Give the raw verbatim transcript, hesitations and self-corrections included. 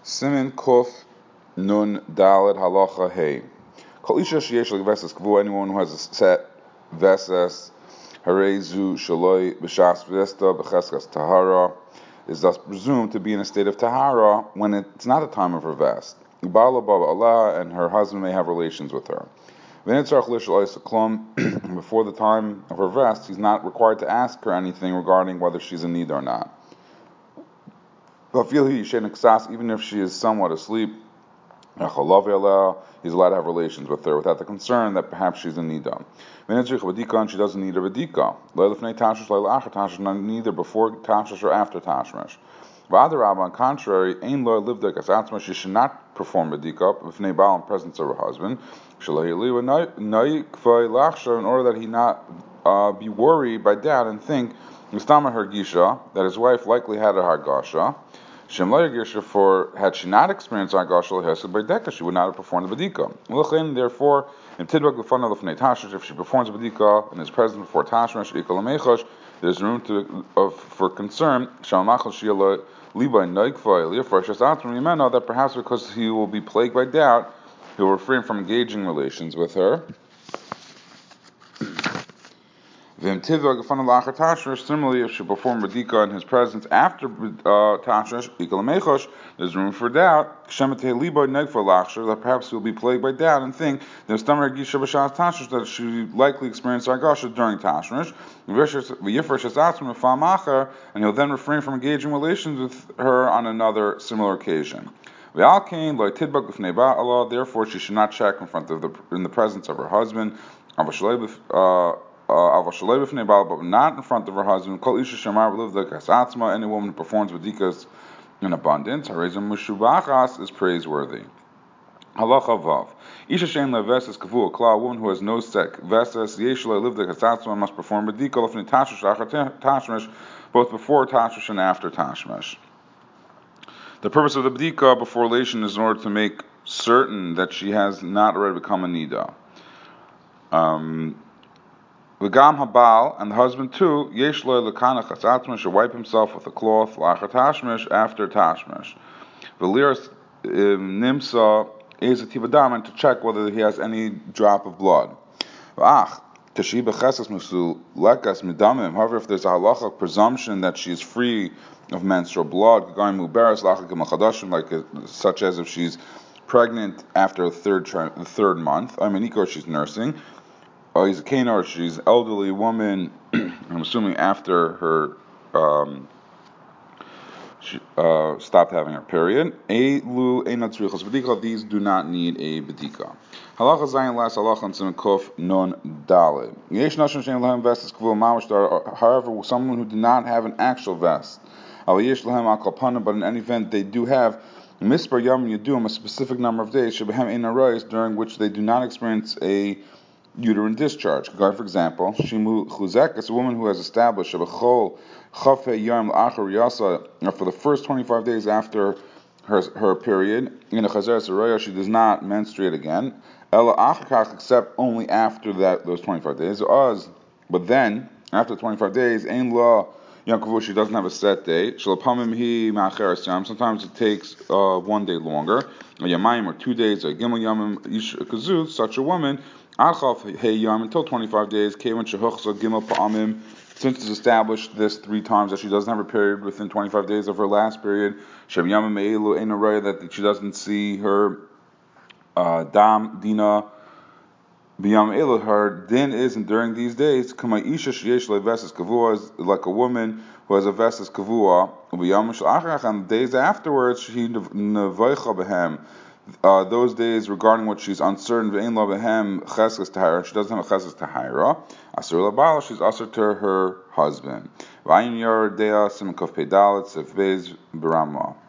Simin Kuf Nun Daled Halacha Hey. Kol Isha Sheyesh Vesas Kvu, anyone who has a set Vesas, Harezu Shaloi B'Shas Vesta B'Cheskas Tahara, is thus presumed to be in a state of Tahara when it's not the time of her vest. Ba'ala Baba Allah and her husband may have relations with her. Before the time of her vest, he's not required to ask her anything regarding whether she's in need or not. Even if she is somewhat asleep, he's allowed to have relations with her without the concern that perhaps she's in nida. And she doesn't need a bedika, neither before tashmish or after tashmish. On contrary, she should not perform bedika in the presence of her husband, in order that he not uh, be worried by doubt and think that his wife likely had a hargasha. For had she not experienced hargasha, she would not have performed the bedika. Therefore, if she performs the bedika and is present before tashmish, there's room to of, for concern that perhaps because he will be plagued by doubt, he will refrain from engaging relations with her. Similarly, if she performed bedika in his presence after uh, tashmish, there's room for doubt that perhaps he will be plagued by doubt and think that she likely experienced hargasha during tashmish, and he'll then refrain from engaging relations with her on another similar occasion. Therefore, she should not check in front of the in the presence of her husband. Uh, Uh, but not in front of her husband. Any woman who performs bedikas in abundance, is praiseworthy. Halacha vav. Isha shein leveses kavu kla. A woman who has no set veses yeshla livda kasatzma must perform bedika lefnei tashmish, both before tashmish and after tashmish. The purpose of the bedika before relation is in order to make certain that she has not already become a nida. Um. V'gam habal, and the husband too, yesh lo lekana chasatzmish, should wipe himself with a cloth lachar tashmish, after tashmish. V'liras nimsa is a tibadam, and to check whether he has any drop of blood. V'ach tashi b'chesas musul lekas midamim. However, if there's a halacha presumption that she is free of menstrual blood, gaim muberes lachar gemachadashim, like such as if she's pregnant after the third tri- the third month. I mean, or she's nursing. Oh, he's a Kana, or she's an elderly woman. I'm assuming after her um, she uh, stopped having her period. These do not need a bedika. Halacha zayin las halacha and siman kuf non daled. Yesh nashim shein lahem vestes kavua mamash. However, someone who did not have an actual vest, but in any event they do have mispar yom yadum, a specific number of days shebehem ein arayis, during which they do not experience a uterine discharge. For example, Shimu Chuzek is a woman who has established for the first twenty-five days after her her period, in a Chazer Saraya, she does not menstruate again, except only after that those twenty-five days. But then, after twenty-five days, Ein La she doesn't have a set day. Sometimes it takes uh, one day longer, or two days, such a woman, until twenty-five days, since it's established this three times that she doesn't have a period within twenty-five days of her last period, that she doesn't see her uh, dam dina b'yam elu, her din is, and during these days, like a woman who has a vesses kavua, and the days afterwards, she nevaycha b'hem. Uh, those days regarding what she's uncertain, she doesn't have a cheskas tahira. Asur labal, she's asur to her husband.